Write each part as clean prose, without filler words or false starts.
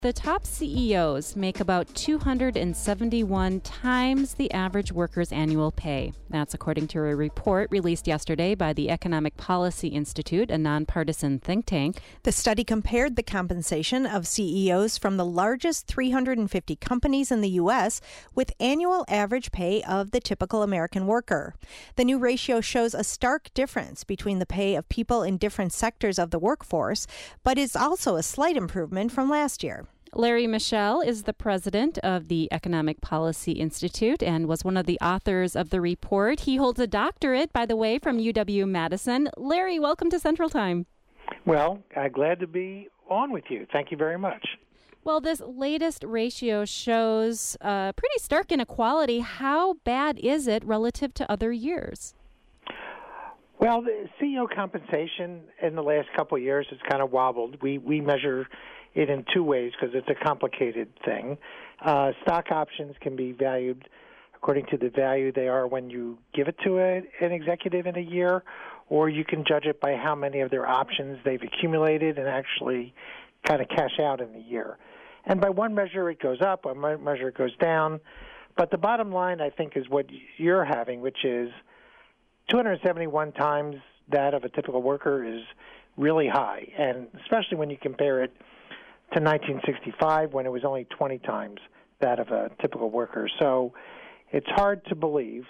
The top CEOs make about 271 times the average worker's annual pay. That's according to a report released yesterday by the Economic Policy Institute, a nonpartisan think tank. The study compared the compensation of CEOs from the largest 350 companies in the U.S. with annual average pay of the typical American worker. The new ratio shows a stark difference between the pay of people in different sectors of the workforce, but is also a slight improvement from last year. Larry Michel is the president of the Economic Policy Institute and was one of the authors of the report. He holds a doctorate, by the way, from UW-Madison. Larry, welcome to Central Time. Well, glad to be on with you. Thank you very much. Well, this latest ratio shows pretty stark inequality. How bad is it relative to other years? Well, the CEO compensation in the last couple of years has kind of wobbled. We measure it in two ways because it's a complicated thing. Stock options can be valued according to the value they are when you give it to an executive in a year, or you can judge it by how many of their options they've accumulated and actually kind of cash out in the year. And by one measure it goes up, by one measure it goes down. But the bottom line, I think, is what you're having, which is 271 times that of a typical worker is really high, and especially when you compare it to 1965 when it was only 20 times that of a typical worker. So it's hard to believe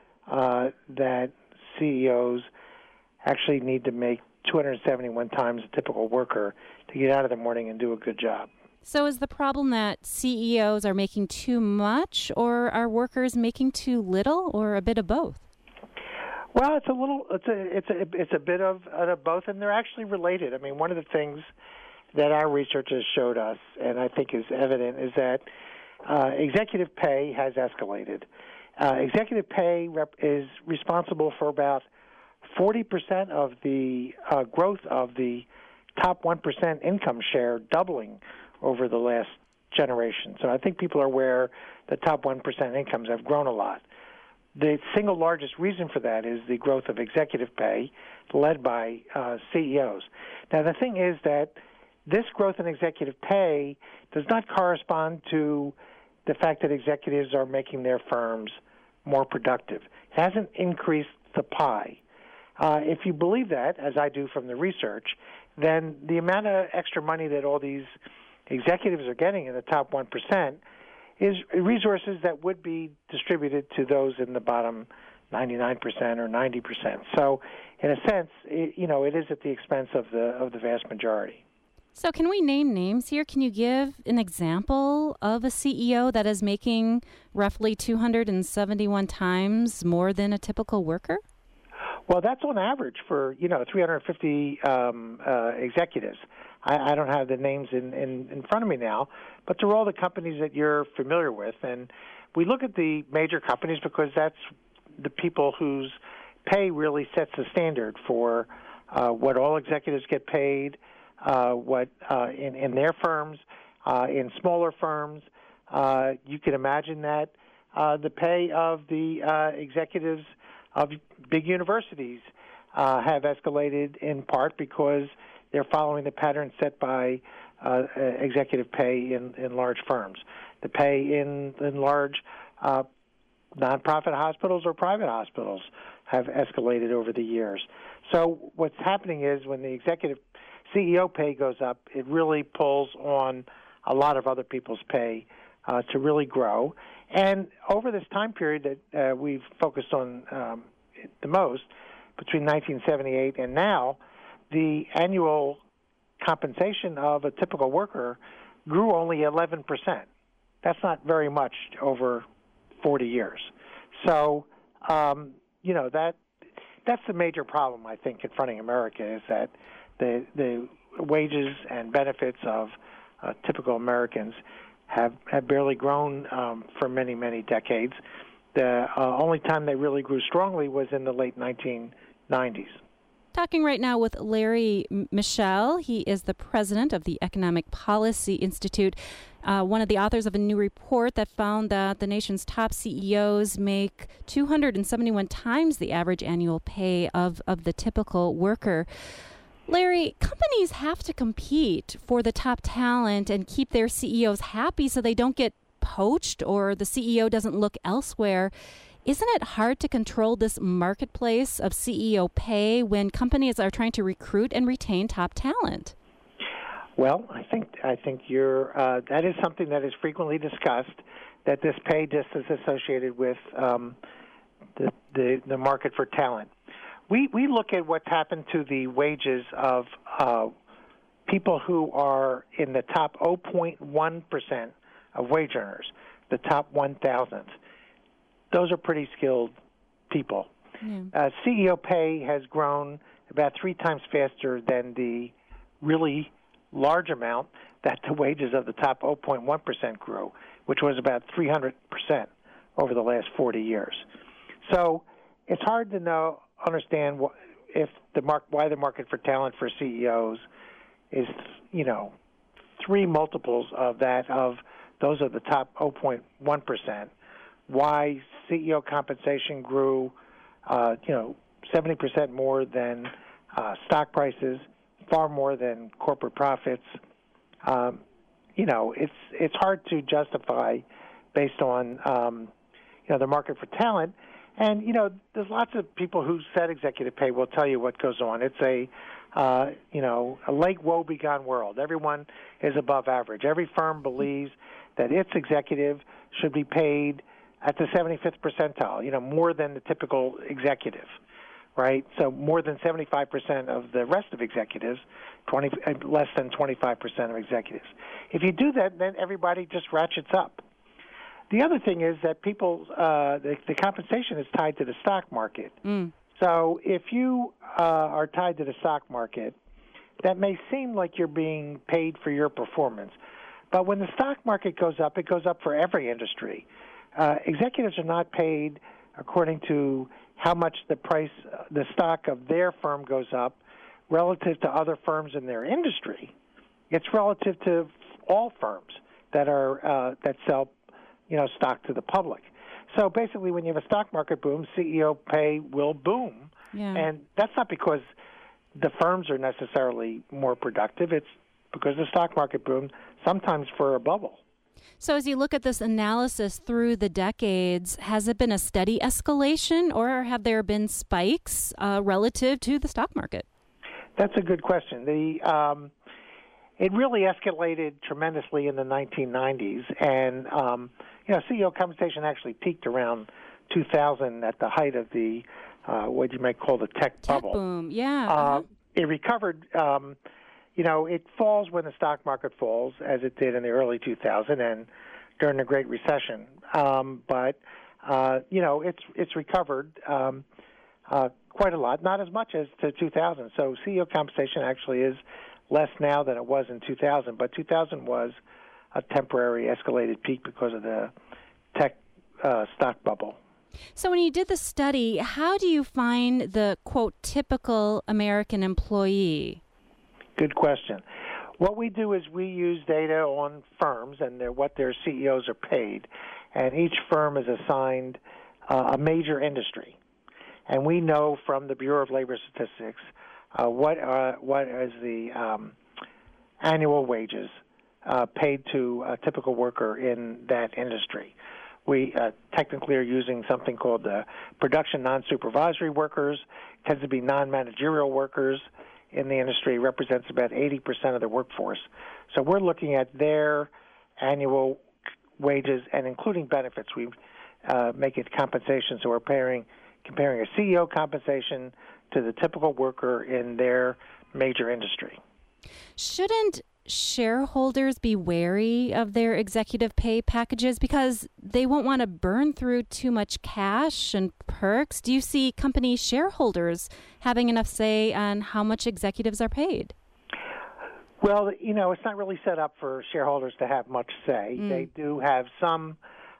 that CEOs actually need to make 271 times a typical worker to get out of the morning and do a good job. So is the problem that CEOs are making too much, or are workers making too little, or a bit of both? Well, it's a bit of both, and they're actually related. I mean, one of the things that our research has showed us, and I think is evident, is that executive pay has escalated. Executive pay is responsible for about 40% of the growth of the top 1% income share, doubling over the last generation. So I think people are aware the top 1% incomes have grown a lot. The single largest reason for that is the growth of executive pay led by CEOs. Now, the thing is that this growth in executive pay does not correspond to the fact that executives are making their firms more productive. It hasn't increased the pie. If you believe that, as I do from the research, then the amount of extra money that all these executives are getting in the top 1% is resources that would be distributed to those in the bottom 99% or 90%. So, in a sense, it is at the expense of the vast majority. So can we name names here? Can you give an example of a CEO that is making roughly 271 times more than a typical worker? Well, that's on average for 350 executives. I don't have the names in front of me now, but they're all the companies that you're familiar with. And we look at the major companies because that's the people whose pay really sets the standard for what all executives get paid, what in their firms, in smaller firms. You can imagine that the pay of the executives of big universities have escalated in part because they're following the pattern set by executive pay in large firms. The pay in large nonprofit hospitals or private hospitals have escalated over the years. So what's happening is when the executive CEO pay goes up, it really pulls on a lot of other people's pay to really grow. And over this time period that we've focused on the most, between 1978 and now, the annual compensation of a typical worker grew only 11%. That's not very much over 40 years. So, that's the major problem, I think, confronting America, is that the wages and benefits of typical Americans have barely grown for many, many decades. The only time they really grew strongly was in the late 1990s. Talking right now with Larry Michel. He is the president of the Economic Policy Institute, one of the authors of a new report that found that the nation's top CEOs make 271 times the average annual pay of the typical worker. Larry, companies have to compete for the top talent and keep their CEOs happy so they don't get poached or the CEO doesn't look elsewhere. Isn't it hard to control this marketplace of CEO pay when companies are trying to recruit and retain top talent? Well, I think you're that is something that is frequently discussed, that this pay just is associated with the market for talent. We look at what's happened to the wages of people who are in the top 0.1% of wage earners, the top 1,000. Those are pretty skilled people. Yeah. CEO pay has grown about 3 times faster than the really large amount that the wages of the top 0.1% grew, which was about 300% over the last 40 years. So it's hard to understand why the market for talent for CEOs is 3 multiples of that of those are the top 0.1%. Why CEO compensation grew 70% more than stock prices, far more than corporate profits. It's hard to justify based on the market for talent. And there's lots of people who set executive pay will tell you what goes on. It's a lake woe-begone world. Everyone is above average. Every firm believes that its executive should be paid at the 75th percentile, more than the typical executive, right? So more than 75% of the rest of executives, less than 25% of executives. If you do that, then everybody just ratchets up. The other thing is that the compensation is tied to the stock market. So if you are tied to the stock market, that may seem like you're being paid for your performance. But when the stock market goes up, it goes up for every industry. Executives are not paid according to how much the stock of their firm goes up relative to other firms in their industry. It's relative to all firms that sell stock to the public. So basically, when you have a stock market boom, CEO pay will boom. Yeah. And that's not because the firms are necessarily more productive. It's because the stock market boomed, sometimes for a bubble. So as you look at this analysis through the decades, has it been a steady escalation or have there been spikes relative to the stock market? That's a good question. It really escalated tremendously in the 1990s, and CEO compensation actually peaked around 2000 at the height of the what you might call the tech bubble. Boom, yeah. It recovered. It falls when the stock market falls, as it did in the early 2000s and during the Great Recession. But it's recovered quite a lot, not as much as to 2000. So CEO compensation actually is less now than it was in 2000. But 2000 was a temporary escalated peak because of the tech stock bubble. So when you did the study, how do you find the, quote, typical American employee? Good question. What we do is we use data on firms and what their CEOs are paid, and each firm is assigned a major industry. And we know from the Bureau of Labor Statistics what is the annual wages paid to a typical worker in that industry. We technically are using something called the production non-supervisory workers. It tends to be non-managerial workers in the industry, represents about 80% of the workforce. So we're looking at their annual wages and including benefits. We make it compensation, so we're comparing a CEO compensation to the typical worker in their major industry. Shouldn't shareholders be wary of their executive pay packages because they won't want to burn through too much cash and perks? Do you see company shareholders having enough say on how much executives are paid? Well, it's not really set up for shareholders to have much say. They do have some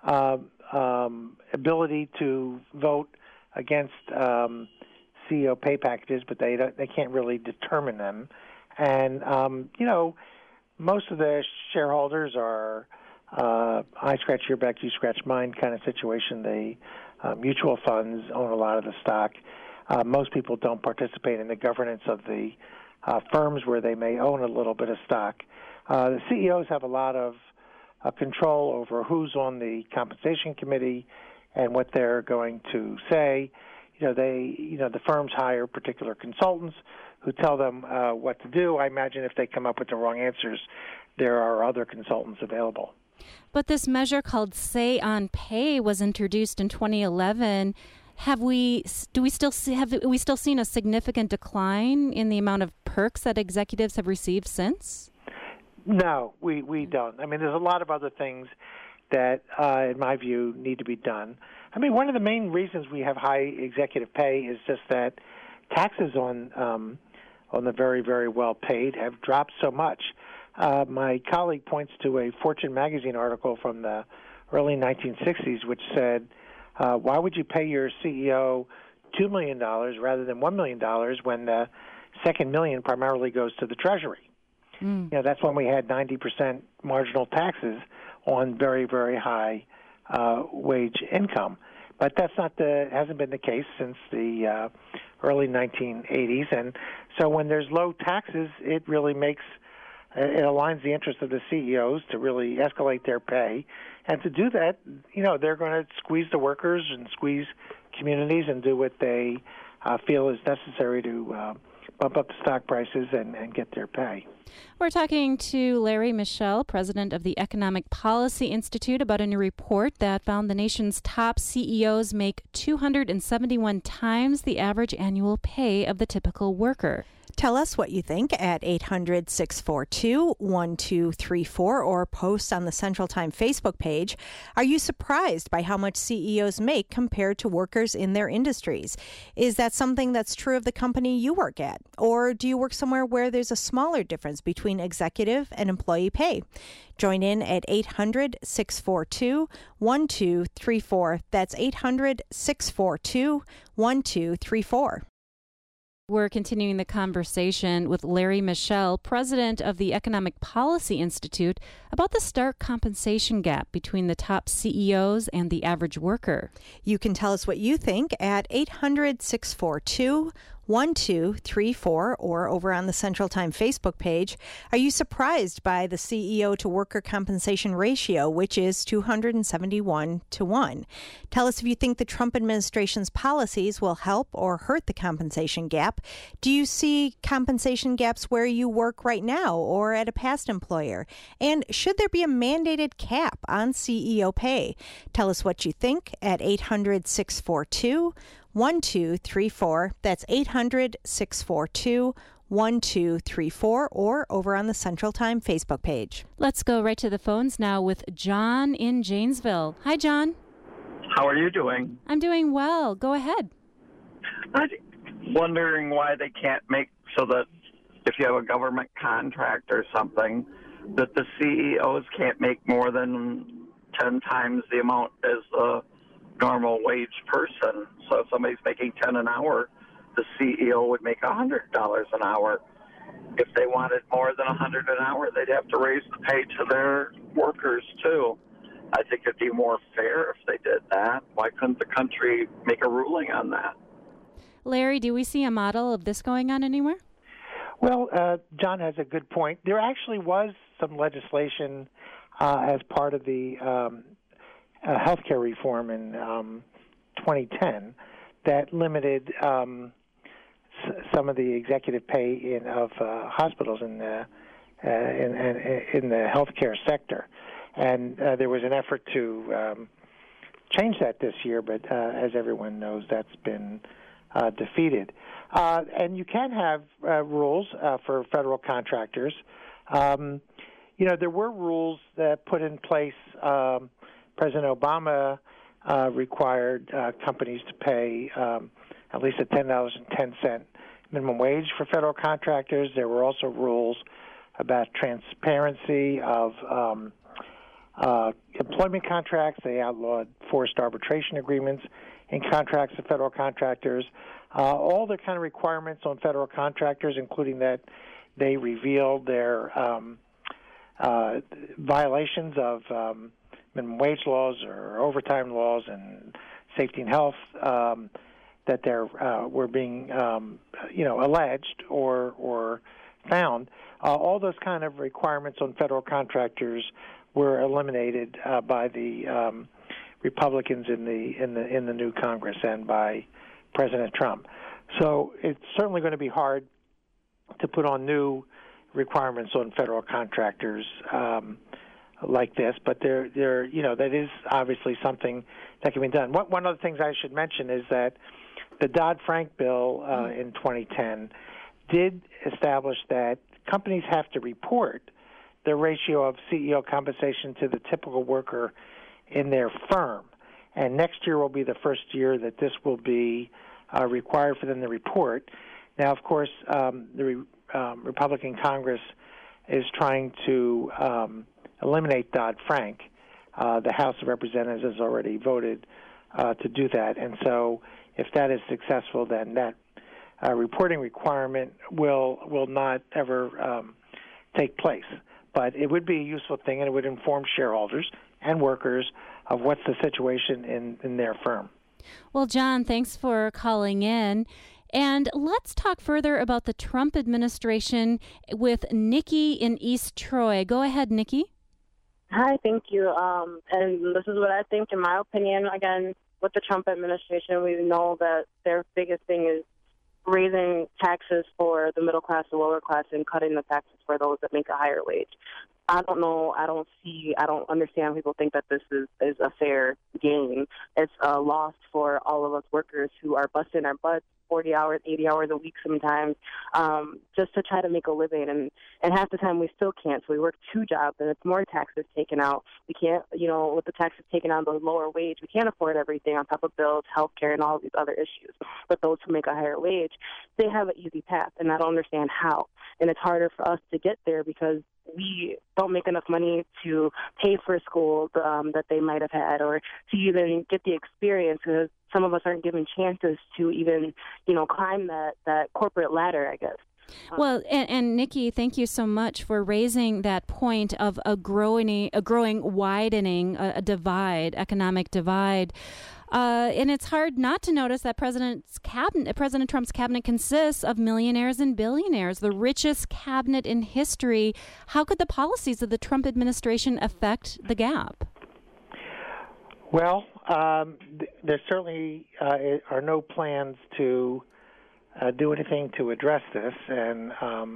ability to vote against CEO pay packages, but they can't really determine them. And, most of the shareholders are I scratch your back, you scratch mine kind of situation. The mutual funds own a lot of the stock. Most people don't participate in the governance of the firms where they may own a little bit of stock. The CEOs have a lot of control over who's on the compensation committee and what they're going to say. The firms hire particular consultants who tell them what to do. I imagine if they come up with the wrong answers, there are other consultants available. But this measure called Say on Pay was introduced in 2011. Have we still seen a significant decline in the amount of perks that executives have received since? No, we don't. I mean, there's a lot of other things that, in my view, need to be done. I mean, one of the main reasons we have high executive pay is just that taxes on the very, very well paid have dropped so much. My colleague points to a Fortune magazine article from the early 1960s, which said, why would you pay your CEO $2 million rather than $1 million when the second million primarily goes to the Treasury? That's when we had 90% marginal taxes on very, very high wage income. But that's hasn't been the case since the early 1980s. And so when there's low taxes, it really it aligns the interests of the CEOs to really escalate their pay. And to do that, they're going to squeeze the workers and squeeze communities and do what they feel is necessary to bump up the stock prices and get their pay. We're talking to Larry Michel, president of the Economic Policy Institute, about a new report that found the nation's top CEOs make 271 times the average annual pay of the typical worker. Tell us what you think at 800-642-1234 or post on the Central Time Facebook page. Are you surprised by how much CEOs make compared to workers in their industries? Is that something that's true of the company you work at? Or do you work somewhere where there's a smaller difference between executive and employee pay? Join in at 800-642-1234. That's 800-642-1234. We're continuing the conversation with Larry Michel, president of the Economic Policy Institute, about the stark compensation gap between the top CEOs and the average worker. You can tell us what you think at 800-642-1234 or over on the Central Time Facebook page. Are you surprised by the CEO to worker compensation ratio, which is 271 to 1? Tell us if you think the Trump administration's policies will help or hurt the compensation gap. Do you see compensation gaps where you work right now or at a past employer? And should there be a mandated cap on CEO pay? Tell us what you think at 800-642-1234. That's 800-642-1234 or over on the Central Time Facebook page. Let's go right to the phones now with John in Janesville. Hi, John. How are you doing? I'm doing well. Go ahead. I'm wondering why they can't make so that if you have a government contract or something, that the CEOs can't make more than 10 times the amount as a normal wage person. So if somebody's making 10 an hour, the CEO would make $100 an hour. If they wanted more than 100 an hour, they'd have to raise the pay to their workers too. I think it'd be more fair if they did that. Why couldn't the country make a ruling on that? Larry, do we see a model of this going on anywhere? Well, John has a good point. There actually was some legislation as part of the healthcare reform in 2010 that limited some of the executive pay of hospitals in the healthcare sector, and there was an effort to change that this year. But as everyone knows, that's been defeated. And you can have rules for federal contractors. There were rules that put in place. President Obama required companies to pay at least a $10.10 minimum wage for federal contractors. There were also rules about transparency of employment contracts. They outlawed forced arbitration agreements in contracts of federal contractors. All the kind of requirements on federal contractors, including that they revealed their violations of minimum wage laws or overtime laws and safety and health, that there were being alleged or found, all those kind of requirements on federal contractors were eliminated by the Republicans in the new Congress and by President Trump. So it's certainly going to be hard to put on new requirements on federal contractors like this, but that is obviously something that can be done. One of the things I should mention is that the Dodd-Frank bill in 2010 did establish that companies have to report the ratio of CEO compensation to the typical worker in their firm. And next year will be the first year that this will be required for them to report. Now, of course, the Republican Congress is trying to eliminate Dodd-Frank. The House of Representatives has already voted to do that. And so if that is successful, then that reporting requirement will not ever take place. But it would be a useful thing, and it would inform shareholders and workers of what's the situation in their firm. Well, John, thanks for calling in. And let's talk further about the Trump administration with Nikki in East Troy. Go ahead, Nikki. Hi, thank you. And this is what I think, in my opinion. Again, with the Trump administration, we know that their biggest thing is raising taxes for the middle class, the lower class, and cutting the taxes for those that make a higher wage. I don't know. I don't understand. People think that this is a fair game. It's a loss for all of us workers who are busting our butts 40 hours, 80 hours a week sometimes, just to try to make a living. And half the time we still can't. So we work two jobs, and it's more taxes taken out. We can't, with the taxes taken out, the lower wage, we can't afford everything on top of bills, health care, and all of these other issues. But those who make a higher wage, they have an easy path, and I don't understand how. And it's harder for us to get there because we don't make enough money to pay for school that they might have had, or to even get the experience, because some of us aren't given chances to even, climb that corporate ladder, I guess. Well, and Nikki, thank you so much for raising that point of a widening economic divide. And it's hard not to notice that President Trump's cabinet consists of millionaires and billionaires, the richest cabinet in history. How could the policies of the Trump administration affect the gap? Well, there certainly are no plans to do anything to address this, and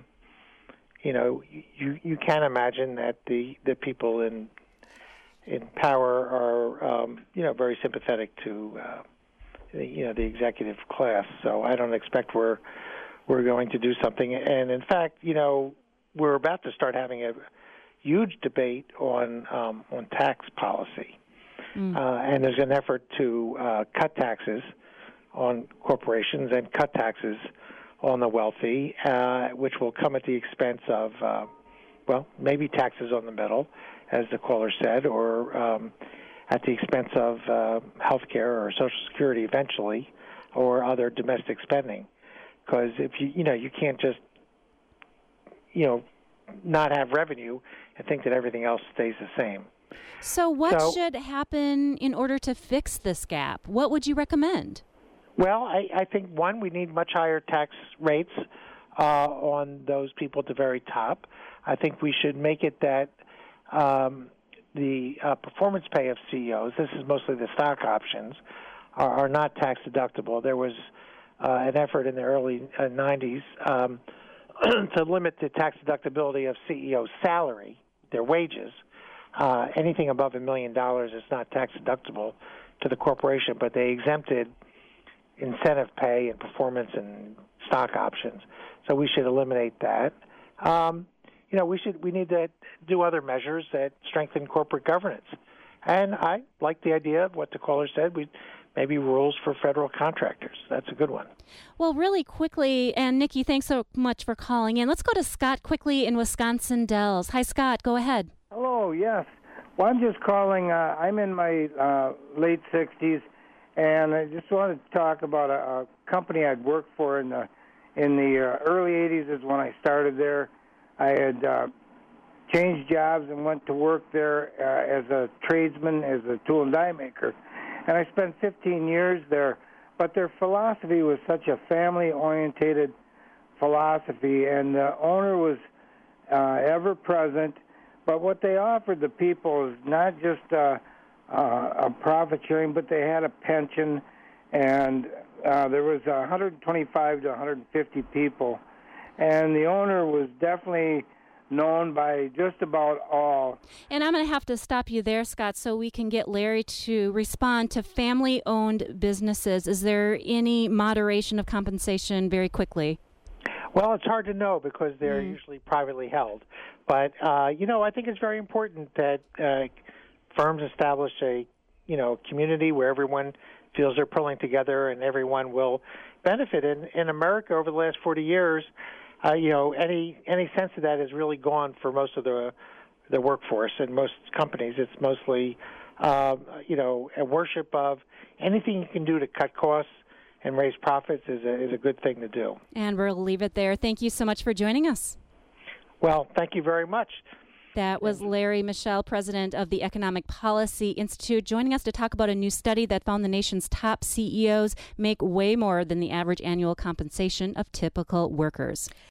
you can imagine that the people in power are very sympathetic to the executive class. So I don't expect we're going to do something. And in fact, we're about to start having a huge debate on tax policy, and there's an effort to cut taxes on corporations and cut taxes on the wealthy, which will come at the expense of, maybe taxes on the middle, as the caller said, or at the expense of health care or Social Security eventually, or other domestic spending. Because if you can't just, not have revenue and think that everything else stays the same. So what should happen in order to fix this gap? What would you recommend? Well, I think, one, we need much higher tax rates on those people at the very top. I think we should make it that the performance pay of CEOs, this is mostly the stock options, are not tax deductible. There was an effort in the early 90s to limit the tax deductibility of CEOs' salary, their wages. Anything above $1 million is not tax deductible to the corporation, but they exempted incentive pay and performance and stock options. So we should eliminate that. We need to do other measures that strengthen corporate governance. And I like the idea of what the caller said. Maybe rules for federal contractors. That's a good one. Well, really quickly, and Nikki, thanks so much for calling in. Let's go to Scott quickly in Wisconsin Dells. Hi, Scott. Go ahead. Hello, yes. Well, I'm just calling. I'm in my late 60s, and I just wanted to talk about a company I'd worked for in the early 80s is when I started there. I had changed jobs and went to work there as a tradesman, as a tool and die maker. And I spent 15 years there. But their philosophy was such a family-orientated philosophy, and the owner was ever present. But what they offered the people is not just a profit sharing, but they had a pension, and there was 125 to 150 people, and the owner was definitely known by just about all. And I'm going to have to stop you there, Scott, so we can get Larry to respond to family-owned businesses. Is there any moderation of compensation very quickly? Well, it's hard to know because they're usually privately held. But, I think it's very important that firms establish a, community where everyone feels they're pulling together and everyone will benefit. In America over the last 40 years, any sense of that is really gone for most of the workforce and most companies. It's mostly, a worship of anything you can do to cut costs and raise profits is a good thing to do. And we'll leave it there. Thank you so much for joining us. Well, thank you very much. That was Larry Michel, president of the Economic Policy Institute, joining us to talk about a new study that found the nation's top CEOs make way more than the average annual compensation of typical workers.